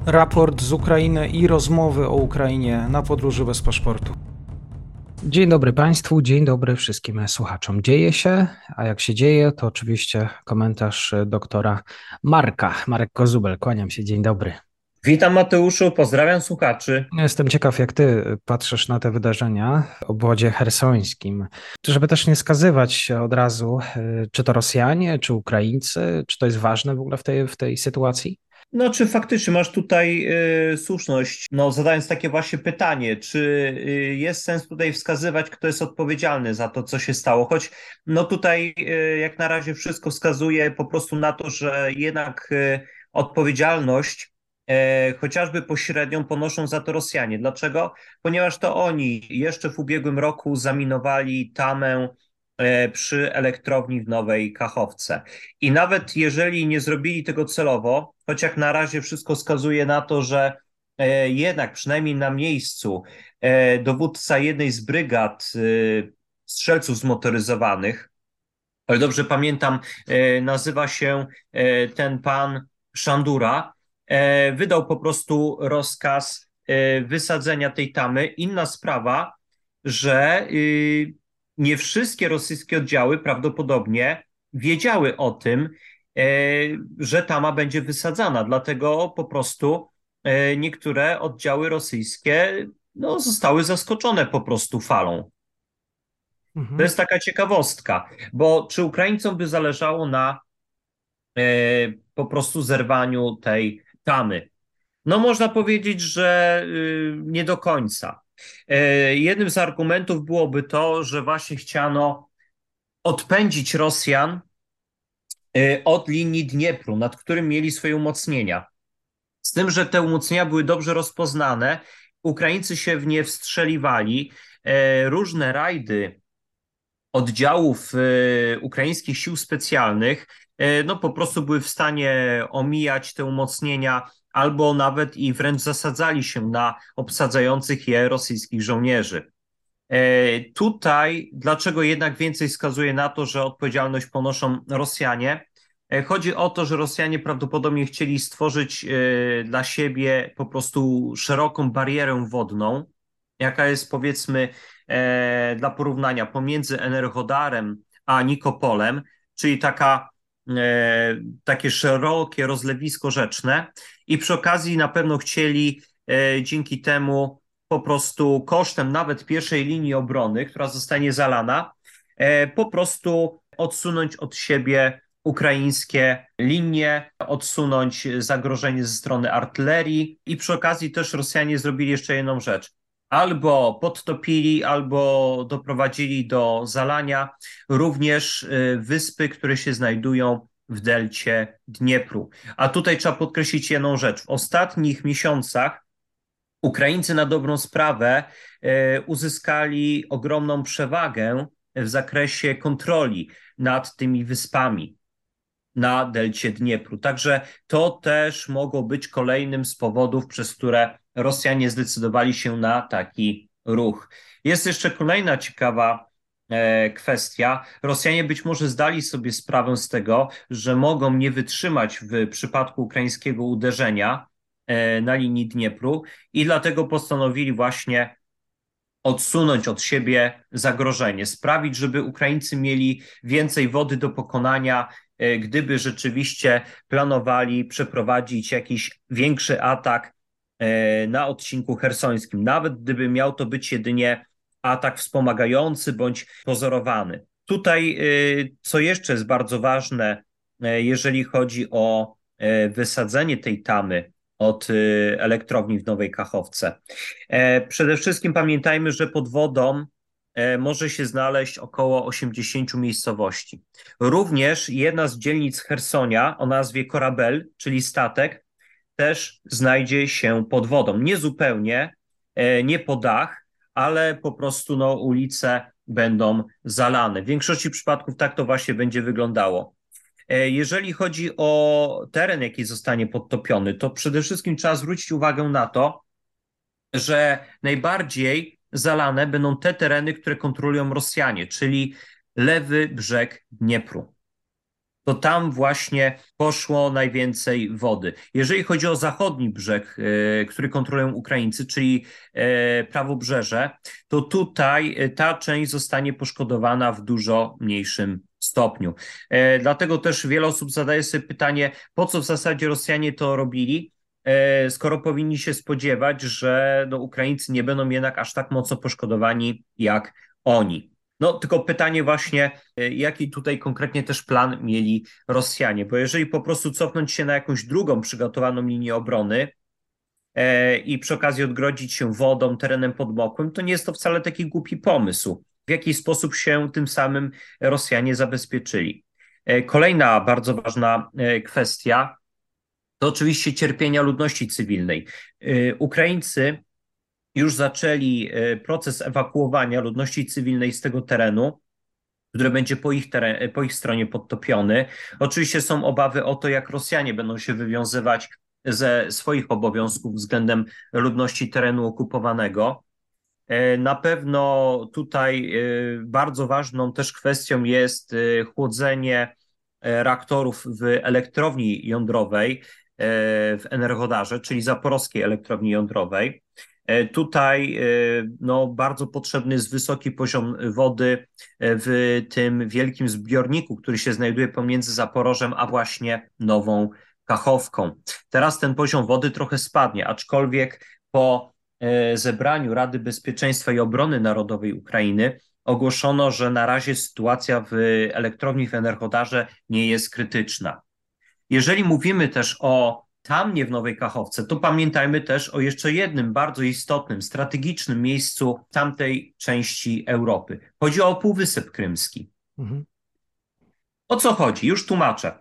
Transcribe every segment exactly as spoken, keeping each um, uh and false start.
Raport z Ukrainy i rozmowy o Ukrainie na podróży bez paszportu. Dzień dobry Państwu, dzień dobry wszystkim słuchaczom. Dzieje się, a jak się dzieje, to oczywiście komentarz doktora Marka. Marek Kozubel, kłaniam się, dzień dobry. Witam Mateuszu, pozdrawiam słuchaczy. Jestem ciekaw, jak Ty patrzysz na te wydarzenia w obwodzie chersońskim, żeby też nie skazywać się od razu, czy to Rosjanie, czy Ukraińcy, czy to jest ważne w ogóle w tej, w tej sytuacji? No, czy faktycznie masz tutaj y, słuszność, no, zadając takie właśnie pytanie, czy y, jest sens tutaj wskazywać, kto jest odpowiedzialny za to, co się stało, choć no tutaj y, jak na razie wszystko wskazuje po prostu na to, że jednak y, odpowiedzialność y, chociażby pośrednią ponoszą za to Rosjanie. Dlaczego? Ponieważ to oni jeszcze w ubiegłym roku zaminowali tamę y, przy elektrowni w Nowej Kachowce. I nawet jeżeli nie zrobili tego celowo, choć jak na razie wszystko wskazuje na to, że e, jednak przynajmniej na miejscu e, dowódca jednej z brygad e, strzelców zmotoryzowanych, ale dobrze pamiętam, e, nazywa się e, ten pan Szandura, e, wydał po prostu rozkaz e, wysadzenia tej tamy. Inna sprawa, że y, nie wszystkie rosyjskie oddziały prawdopodobnie wiedziały o tym, e, że tama będzie wysadzana, dlatego po prostu e, niektóre oddziały rosyjskie no, zostały zaskoczone po prostu falą. To Mhm. jest taka ciekawostka, bo czy Ukraińcom by zależało na e, po prostu zerwaniu tej tamy? No można powiedzieć, że y, nie do końca. E, jednym z argumentów byłoby to, że właśnie chciano odpędzić Rosjan y, od linii Dniepru, nad którym mieli swoje umocnienia. Z tym, że te umocnienia były dobrze rozpoznane, Ukraińcy się w nie wstrzeliwali, e, różne rajdy oddziałów e, ukraińskich sił specjalnych e, no po prostu były w stanie omijać te umocnienia albo nawet i wręcz zasadzali się na obsadzających je rosyjskich żołnierzy. E, Tutaj, dlaczego jednak więcej wskazuje na to, że odpowiedzialność ponoszą Rosjanie? E, Chodzi o to, że Rosjanie prawdopodobnie chcieli stworzyć e, dla siebie po prostu szeroką barierę wodną, jaka jest powiedzmy e, dla porównania pomiędzy Enerhodarem a Nikopolem, czyli taka, e, takie szerokie rozlewisko rzeczne i przy okazji na pewno chcieli e, dzięki temu po prostu kosztem nawet pierwszej linii obrony, która zostanie zalana, e, po prostu odsunąć od siebie ukraińskie linie, odsunąć zagrożenie ze strony artylerii i przy okazji też Rosjanie zrobili jeszcze jedną rzecz. Albo podtopili, albo doprowadzili do zalania również e, wyspy, które się znajdują w delcie Dniepru. A tutaj trzeba podkreślić jedną rzecz. W ostatnich miesiącach Ukraińcy na dobrą sprawę e, uzyskali ogromną przewagę w zakresie kontroli nad tymi wyspami na delcie Dniepru. Także to też mogło być kolejnym z powodów, przez które Rosjanie zdecydowali się na taki ruch. Jest jeszcze kolejna ciekawa e, kwestia. Rosjanie być może zdali sobie sprawę z tego, że mogą nie wytrzymać w przypadku ukraińskiego uderzenia e, na linii Dniepru i dlatego postanowili właśnie odsunąć od siebie zagrożenie, sprawić, żeby Ukraińcy mieli więcej wody do pokonania, e, gdyby rzeczywiście planowali przeprowadzić jakiś większy atak e, na odcinku chersońskim, nawet gdyby miał to być jedynie atak wspomagający bądź pozorowany. Tutaj, e, co jeszcze jest bardzo ważne, e, jeżeli chodzi o e, wysadzenie tej tamy od e, elektrowni w Nowej Kachowce. E, Przede wszystkim pamiętajmy, że pod wodą e, może się znaleźć około osiemdziesiąt miejscowości. Również jedna z dzielnic Chersonia o nazwie Korabel, czyli statek, też znajdzie się pod wodą. Nie zupełnie, e, nie po dach, ale po prostu no, ulice będą zalane. W większości przypadków tak to właśnie będzie wyglądało. E, Jeżeli chodzi o teren, jaki zostanie podtopiony, to przede wszystkim trzeba zwrócić uwagę na to, że najbardziej zalane będą te tereny, które kontrolują Rosjanie, czyli lewy brzeg Dniepru. to tam właśnie poszło najwięcej wody. Jeżeli chodzi o zachodni brzeg, który kontrolują Ukraińcy, czyli prawobrzeże, to tutaj ta część zostanie poszkodowana w dużo mniejszym stopniu. Dlatego też wiele osób zadaje sobie pytanie, po co w zasadzie Rosjanie to robili, skoro powinni się spodziewać, że no, Ukraińcy nie będą jednak aż tak mocno poszkodowani jak oni. No tylko pytanie właśnie, jaki tutaj konkretnie też plan mieli Rosjanie, bo jeżeli po prostu cofnąć się na jakąś drugą przygotowaną linię obrony e, i przy okazji odgrodzić się wodą, terenem podmokłym, to nie jest to wcale taki głupi pomysł. W jaki sposób się tym samym Rosjanie zabezpieczyli. E, kolejna bardzo ważna e, kwestia to oczywiście cierpienia ludności cywilnej. E, Ukraińcy już zaczęli proces ewakuowania ludności cywilnej z tego terenu, który będzie po ich, teren, po ich stronie podtopiony. Oczywiście są obawy o to, jak Rosjanie będą się wywiązywać ze swoich obowiązków względem ludności terenu okupowanego. Na pewno tutaj bardzo ważną też kwestią jest chłodzenie reaktorów w elektrowni jądrowej w Energodarze, czyli Zaporowskiej Elektrowni Jądrowej. Tutaj no, bardzo potrzebny jest wysoki poziom wody w tym wielkim zbiorniku, który się znajduje pomiędzy Zaporożem a właśnie Nową Kachowką. Teraz ten poziom wody trochę spadnie, aczkolwiek po zebraniu Rady Bezpieczeństwa i Obrony Narodowej Ukrainy ogłoszono, że na razie sytuacja w elektrowni w Energodarze nie jest krytyczna. Jeżeli mówimy też o Tamnie w Nowej Kachowce, to pamiętajmy też o jeszcze jednym bardzo istotnym, strategicznym miejscu tamtej części Europy. Chodzi o Półwysep Krymski. Mhm. O co chodzi? Już tłumaczę.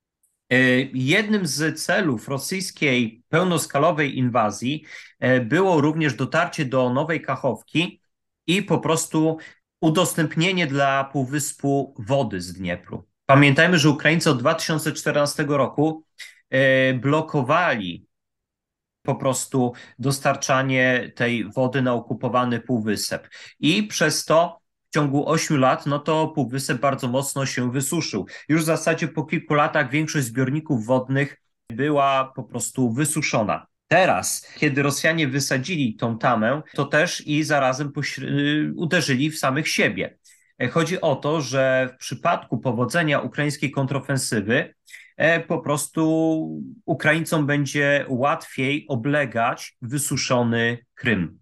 Jednym z celów rosyjskiej pełnoskalowej inwazji było również dotarcie do Nowej Kachowki i po prostu udostępnienie dla Półwyspu wody z Dniepru. Pamiętajmy, że Ukraińcy od dwa tysiące czternastego roku blokowali po prostu dostarczanie tej wody na okupowany Półwysep. I przez to w ciągu ośmiu lat, no to Półwysep bardzo mocno się wysuszył. Już w zasadzie po kilku latach większość zbiorników wodnych była po prostu wysuszona. Teraz, kiedy Rosjanie wysadzili tą tamę, to też i zarazem uderzyli w samych siebie. Chodzi o to, że w przypadku powodzenia ukraińskiej kontrofensywy po prostu Ukraińcom będzie łatwiej oblegać wysuszony Krym.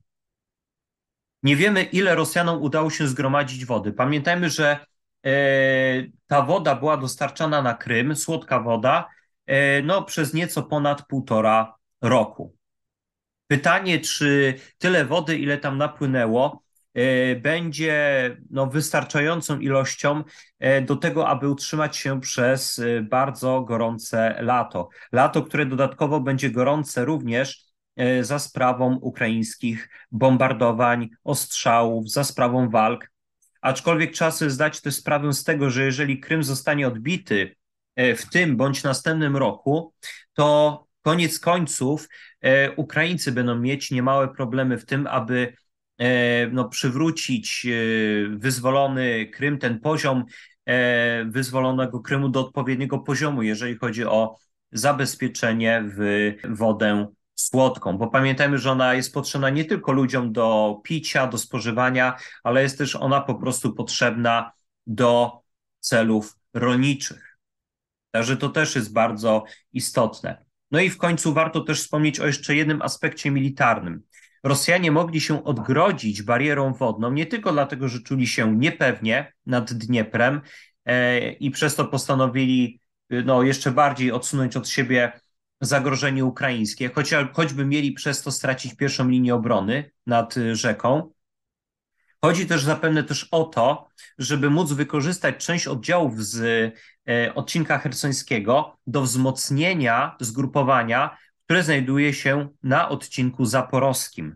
Nie wiemy, ile Rosjanom udało się zgromadzić wody. Pamiętajmy, że e, ta woda była dostarczana na Krym, słodka woda, e, no, przez nieco ponad półtora roku. Pytanie, czy tyle wody, ile tam napłynęło, e, będzie no, wystarczającą ilością e, do tego, aby utrzymać się przez e, bardzo gorące lato. Lato, które dodatkowo będzie gorące również za sprawą ukraińskich bombardowań, ostrzałów, za sprawą walk. Aczkolwiek trzeba sobie zdać też sprawę z tego, że jeżeli Krym zostanie odbity w tym bądź następnym roku, to koniec końców Ukraińcy będą mieć niemałe problemy w tym, aby no, przywrócić wyzwolony Krym, ten poziom wyzwolonego Krymu do odpowiedniego poziomu, jeżeli chodzi o zabezpieczenie w wodę słodką, bo pamiętajmy, że ona jest potrzebna nie tylko ludziom do picia, do spożywania, ale jest też ona po prostu potrzebna do celów rolniczych. Także to też jest bardzo istotne. No i w końcu warto też wspomnieć o jeszcze jednym aspekcie militarnym. Rosjanie mogli się odgrodzić barierą wodną nie tylko dlatego, że czuli się niepewnie nad Dnieprem e, i przez to postanowili no, jeszcze bardziej odsunąć od siebie zagrożenie ukraińskie, choć, choćby mieli przez to stracić pierwszą linię obrony nad rzeką. Chodzi też zapewne też o to, żeby móc wykorzystać część oddziałów z e, odcinka chersońskiego do wzmocnienia zgrupowania, które znajduje się na odcinku zaporowskim.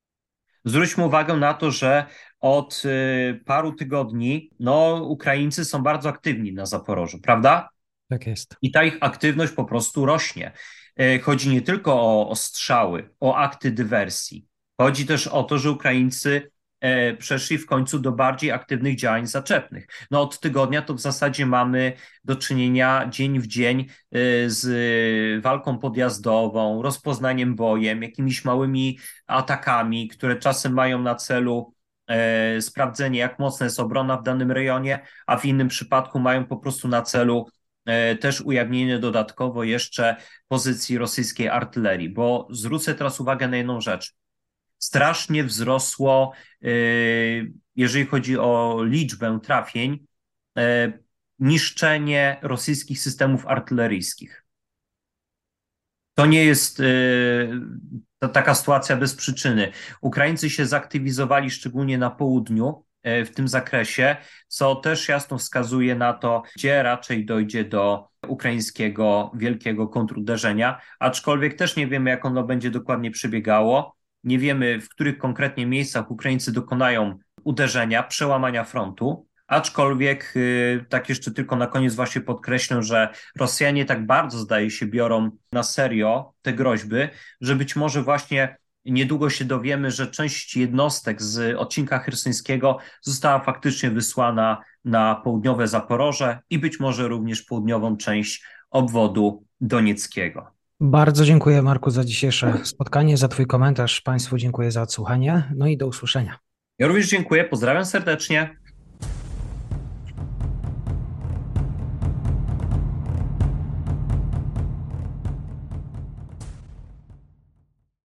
Zwróćmy uwagę na to, że od e, paru tygodni no, Ukraińcy są bardzo aktywni na Zaporożu, prawda? Tak jest. I ta ich aktywność po prostu rośnie. Chodzi nie tylko o ostrzały, o akty dywersji. Chodzi też o to, że Ukraińcy e, przeszli w końcu do bardziej aktywnych działań zaczepnych. No od tygodnia to w zasadzie mamy do czynienia dzień w dzień e, z walką podjazdową, rozpoznaniem bojem, jakimiś małymi atakami, które czasem mają na celu e, sprawdzenie, jak mocna jest obrona w danym rejonie, a w innym przypadku mają po prostu na celu e, też ujawnienie dodatkowo jeszcze pozycji rosyjskiej artylerii, bo zwrócę teraz uwagę na jedną rzecz. Strasznie wzrosło, e, jeżeli chodzi o liczbę trafień, e, niszczenie rosyjskich systemów artyleryjskich. To nie jest y, to taka sytuacja bez przyczyny. Ukraińcy się zaktywizowali szczególnie na południu y, w tym zakresie, co też jasno wskazuje na to, gdzie raczej dojdzie do ukraińskiego wielkiego kontruderzenia, aczkolwiek też nie wiemy, jak ono będzie dokładnie przebiegało. Nie wiemy, w których konkretnie miejscach Ukraińcy dokonają uderzenia, przełamania frontu. Aczkolwiek, tak jeszcze tylko na koniec właśnie podkreślę, że Rosjanie tak bardzo, zdaje się, biorą na serio te groźby, że być może właśnie niedługo się dowiemy, że część jednostek z odcinka chersońskiego została faktycznie wysłana na południowe Zaporoże i być może również południową część obwodu donieckiego. Bardzo dziękuję, Marku, za dzisiejsze spotkanie, za Twój komentarz. Państwu dziękuję za odsłuchanie. No i do usłyszenia. Ja również dziękuję, pozdrawiam serdecznie.